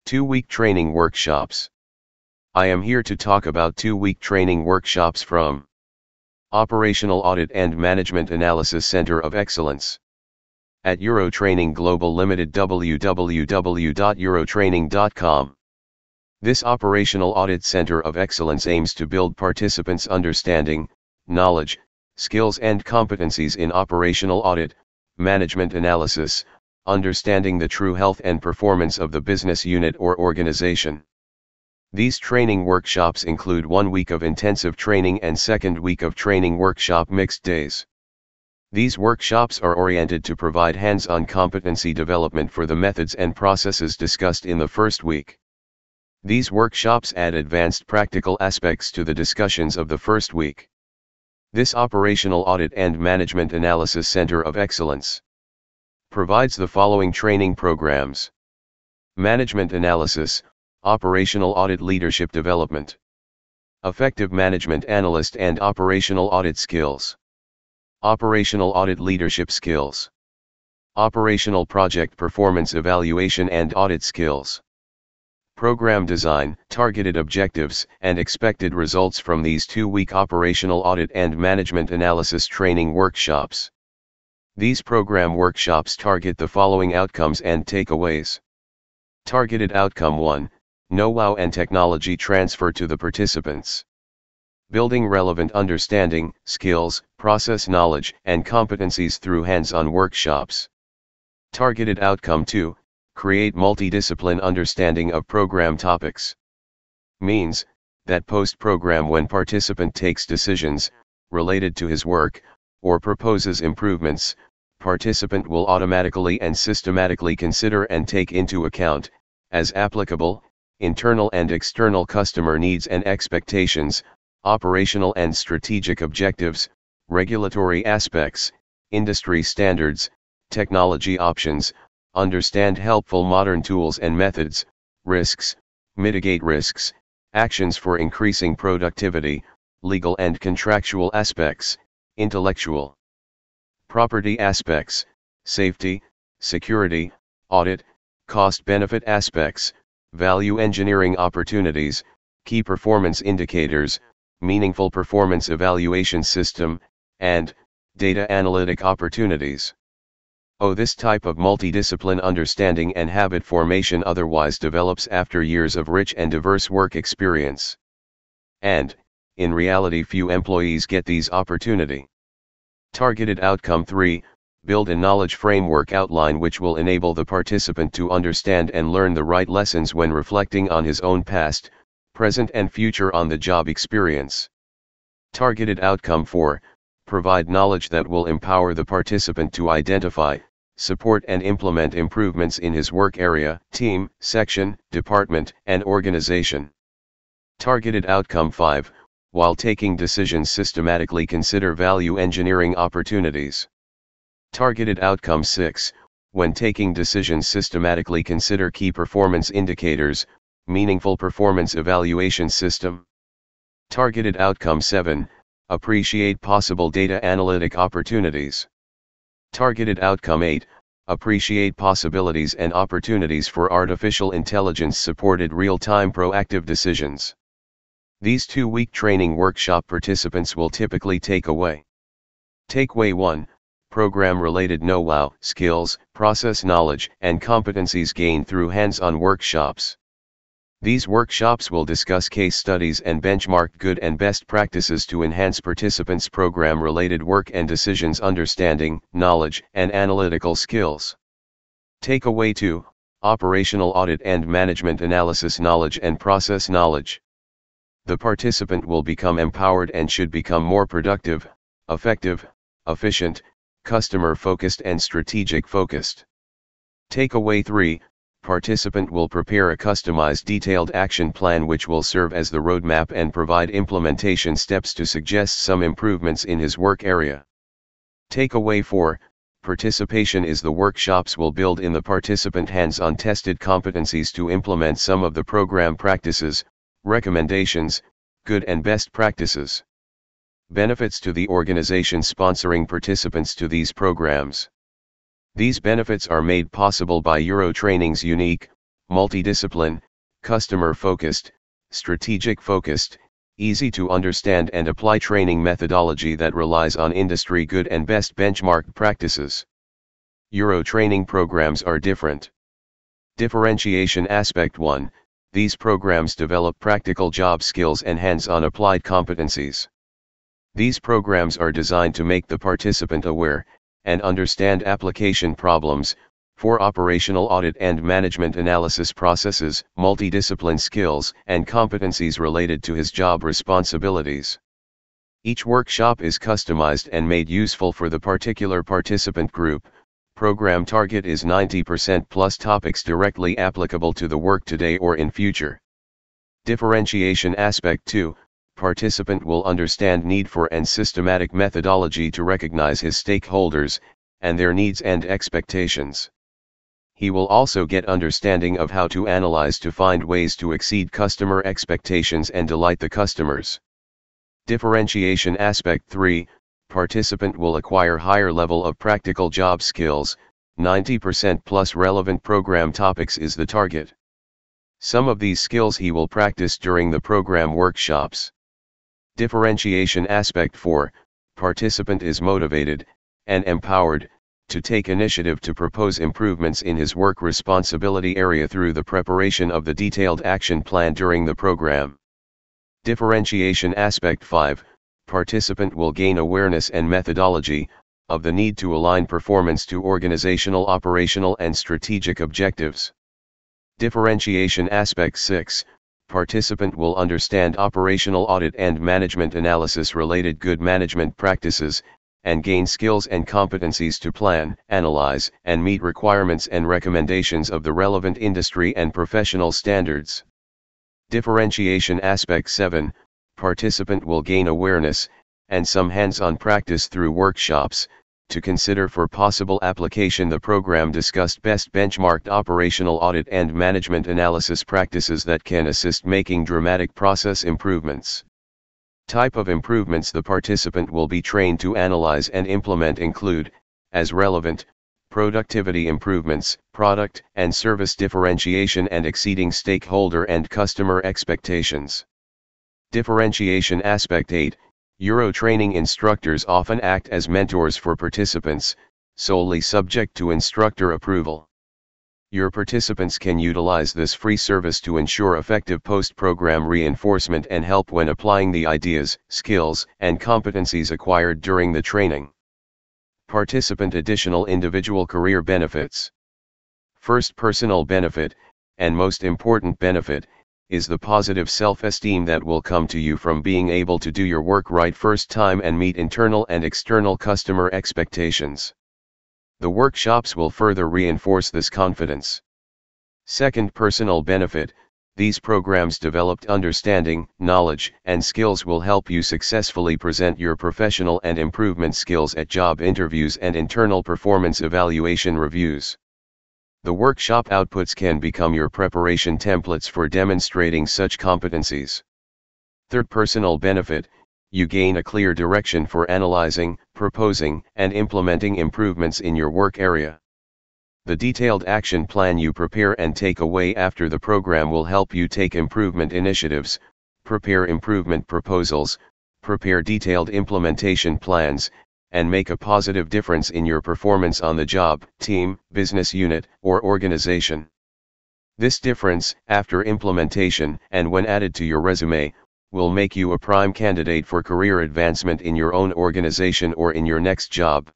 2-week training workshops. I am here to talk about 2-week training workshops from Operational Audit and Management Analysis Center of Excellence at Eurotraining Global Limited, www.eurotraining.com. This Operational Audit Center of Excellence aims to build participants' understanding, knowledge, skills and competencies in operational audit, management analysis, understanding the true health and performance of the business unit or organization. These training workshops include 1 week of intensive training and 2nd week of training workshop mixed days. These workshops are oriented to provide hands-on competency development for the methods and processes discussed in the first week. These workshops add advanced practical aspects to the discussions of the first week. This Operational Audit and Management Analysis Center of Excellence provides the following training programs: Management Analysis, Operational Audit Leadership Development, Effective Management Analyst and Operational Audit Skills, Operational Audit Leadership Skills, Operational Project Performance Evaluation and Audit Skills. Program design, targeted objectives, and expected results from these 2-week Operational Audit and Management Analysis training workshops. These program workshops target the following outcomes and takeaways. Targeted Outcome 1, Know-how and technology transfer to the participants. Building relevant understanding, skills, process knowledge, and competencies through hands-on workshops. Targeted Outcome 2, Create multidiscipline understanding of program topics. Means that post-program, when participant takes decisions related to his work or proposes improvements, participant will automatically and systematically consider and take into account, as applicable, internal and external customer needs and expectations, operational and strategic objectives, regulatory aspects, industry standards, technology options, understand helpful modern tools and methods, risks, mitigate risks, actions for increasing productivity, legal and contractual aspects, intellectual property aspects, safety, security, audit, cost-benefit aspects, value engineering opportunities, key performance indicators, meaningful performance evaluation system, and data analytic opportunities. This type of multidiscipline understanding and habit formation otherwise develops after years of rich and diverse work experience. And, in reality, few employees get these opportunity. Targeted Outcome 3, Build a knowledge framework outline which will enable the participant to understand and learn the right lessons when reflecting on his own past, present and future on-the-job experience. Targeted Outcome 4, Provide knowledge that will empower the participant to identify, support and implement improvements in his work area, team, section, department, and organization. Targeted Outcome 5, While taking decisions systematically consider value engineering opportunities. Targeted Outcome 6, When taking decisions systematically consider key performance indicators, meaningful performance evaluation system. Targeted Outcome 7, Appreciate possible data analytic opportunities. Targeted Outcome 8, Appreciate possibilities and opportunities for artificial intelligence-supported real-time proactive decisions. These 2-week training workshop participants will typically take away. Takeaway 1, Program-related know-how, skills, process knowledge, and competencies gained through hands-on workshops. These workshops will discuss case studies and benchmark good and best practices to enhance participants' program-related work and decisions understanding, knowledge, and analytical skills. Takeaway 2, Operational Audit and Management Analysis knowledge and process knowledge. The participant will become empowered and should become more productive, effective, efficient, customer-focused and strategic-focused. Takeaway 3, Participant will prepare a customized detailed action plan which will serve as the roadmap and provide implementation steps to suggest some improvements in his work area. Takeaway 4, Participation is the workshops will build in the participant hands-on tested competencies to implement some of the program practices, recommendations, good and best practices. Benefits to the organization sponsoring participants to these programs. These benefits are made possible by Eurotraining's unique, multidiscipline, customer-focused, strategic-focused, easy to understand and apply training methodology that relies on industry good and best benchmarked practices. Euro training programs are different. Differentiation Aspect 1. These programs develop practical job skills and hands-on applied competencies. These programs are designed to make the participant aware and understand application problems for operational audit and management analysis processes, multidiscipline skills and competencies related to his job responsibilities. Each workshop is customized and made useful for the particular participant group. Program target is 90% plus topics directly applicable to the work today or in future. Differentiation Aspect 2. Participant will understand need for and systematic methodology to recognize his stakeholders and their needs and expectations. He will also get understanding of how to analyze to find ways to exceed customer expectations and delight the customers. Differentiation Aspect 3. Participant will acquire higher level of practical job skills, 90% plus relevant program topics is the target. Some of these skills he will practice during the program workshops. Differentiation Aspect 4. Participant is motivated and empowered to take initiative to propose improvements in his work responsibility area through the preparation of the detailed action plan during the program. Differentiation Aspect 5. Participant will gain awareness and methodology of the need to align performance to organizational, operational and strategic objectives. Differentiation Aspect 6. Participant will understand operational audit and management analysis related good management practices, and gain skills and competencies to plan, analyze, and meet requirements and recommendations of the relevant industry and professional standards. Differentiation Aspect 7. Participant will gain awareness, and some hands-on practice through workshops, to consider for possible application the program discussed best benchmarked operational audit and management analysis practices that can assist making dramatic process improvements. Type of improvements the participant will be trained to analyze and implement include, as relevant, productivity improvements, product and service differentiation and exceeding stakeholder and customer expectations. Differentiation Aspect 8. Euro training instructors often act as mentors for participants, solely subject to instructor approval. Your participants can utilize this free service to ensure effective post-program reinforcement and help when applying the ideas, skills, and competencies acquired during the training. Participant additional individual career benefits. First personal benefit, and most important benefit, is the positive self-esteem that will come to you from being able to do your work right first time and meet internal and external customer expectations. The workshops will further reinforce this confidence. Second personal benefit, these programs developed understanding, knowledge, and skills will help you successfully present your professional and improvement skills at job interviews and internal performance evaluation reviews. The workshop outputs can become your preparation templates for demonstrating such competencies. Third personal benefit, you gain a clear direction for analyzing, proposing, and implementing improvements in your work area. The detailed action plan you prepare and take away after the program will help you take improvement initiatives, prepare improvement proposals, prepare detailed implementation plans, and make a positive difference in your performance on the job, team, business unit, or organization. This difference, after implementation and when added to your resume, will make you a prime candidate for career advancement in your own organization or in your next job.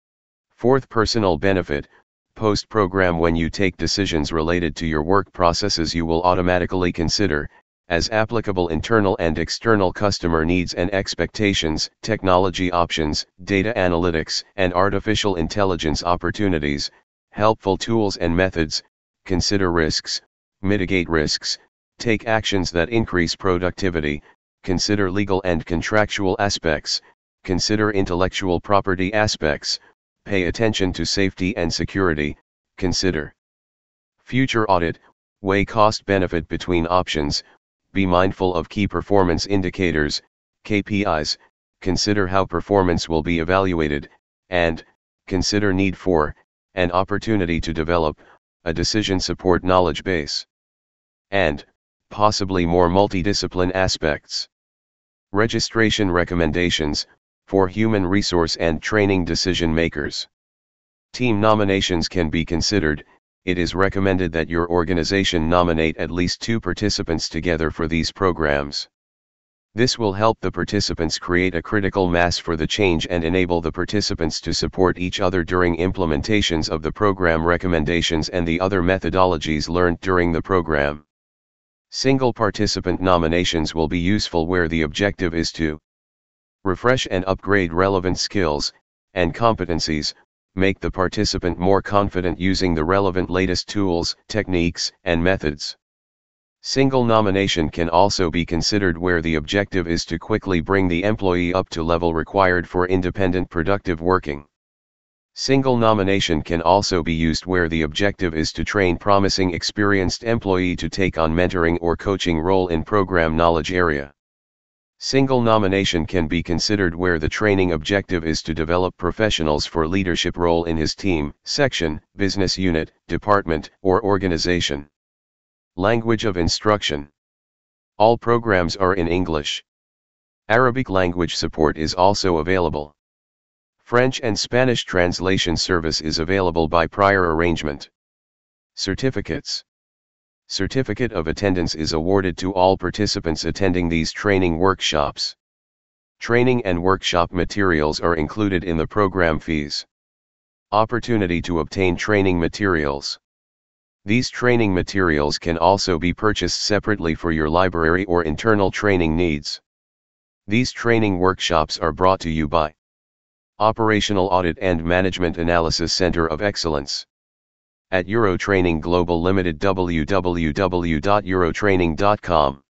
Fourth personal benefit, post-program when you take decisions related to your work processes you will automatically consider, as applicable internal and external customer needs and expectations, technology options, data analytics and artificial intelligence opportunities, helpful tools and methods, consider risks, mitigate risks, take actions that increase productivity, consider legal and contractual aspects, consider intellectual property aspects, pay attention to safety and security, consider future audit, weigh cost-benefit between options, be mindful of key performance indicators, KPIs, consider how performance will be evaluated, and consider need for, and opportunity to develop, a decision support knowledge base, and, possibly more multidiscipline aspects. Registration recommendations, for human resource and training decision makers. Team nominations can be considered. It is recommended that your organization nominate at least 2 participants together for these programs. This will help the participants create a critical mass for the change and enable the participants to support each other during implementations of the program recommendations and the other methodologies learned during the program. Single participant nominations will be useful where the objective is to refresh and upgrade relevant skills and competencies, make the participant more confident using the relevant latest tools, techniques, and methods. Single nomination can also be considered where the objective is to quickly bring the employee up to level required for independent productive working. Single nomination can also be used where the objective is to train promising experienced employee to take on mentoring or coaching role in program knowledge area. Single nomination can be considered where the training objective is to develop professionals for leadership role in his team, section, business unit, department, or organization. Language of instruction. All programs are in English. Arabic language support is also available. French and Spanish translation service is available by prior arrangement. Certificates. Certificate of attendance is awarded to all participants attending these training workshops. Training and workshop materials are included in the program fees. Opportunity to obtain training materials. These training materials can also be purchased separately for your library or internal training needs. These training workshops are brought to you by Operational Audit and Management Analysis Center of Excellence at Eurotraining Global Limited, www.eurotraining.com.